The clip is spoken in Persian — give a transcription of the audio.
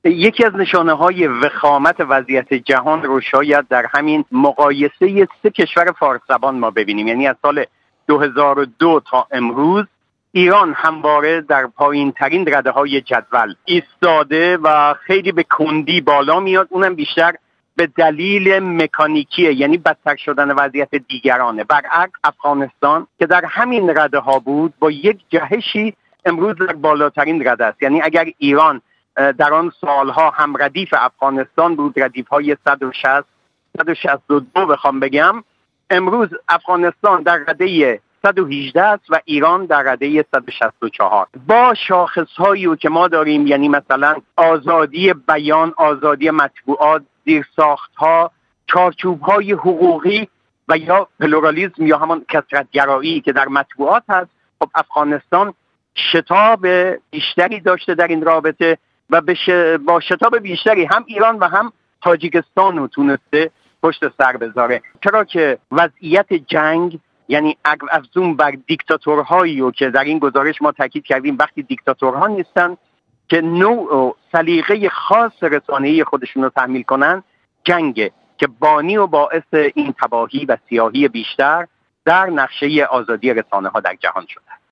یکی از نشانه‌های وخامت وضعیت جهان رو شاید در همین مقایسه 3 کشور فارس زبان ما ببینیم. یعنی از سال 2002 تا امروز ایران همواره در پایین ترین رده‌های جدول ایستاده و خیلی به کندی بالا میاد، اونم بیشتر به دلیل مکانیکیه، یعنی بدتر شدن وضعیت دیگرانه. برعکس افغانستان که در همین رده ها بود با یک جهشی امروز در بالاترین رده است. یعنی اگر ایران در آن سالها هم ردیف افغانستان بود، ردیف های 160 162 بخوام بگم، امروز افغانستان در رده 118 است و ایران در رده 164 با شاخصهایی که ما داریم، یعنی مثلا آزادی بیان، آزادی مطبوعات، زیرساخت‌ها، چارچوب‌های حقوقی و یا پلورالیسم یا همان کثرت‌گرایی که در مطبوعات هست. خب افغانستان شتاب بیشتری داشته در این رابطه و با شتاب بیشتری هم ایران و هم تاجیکستان رو تونسته پشت سر بذاره. چرا که وضعیت جنگ، یعنی افزون بر دیکتاتورهایی رو که در این گزارش ما تاکید کردیم، وقتی دیکتاتورها نیستن که نوع و سلیقه خاص رسانه‌ای خودشون رو تحمیل کنن، جنگ که بانی و باعث این تباهی و سیاهی بیشتر در نقشه آزادی رسانه‌ها در جهان شده.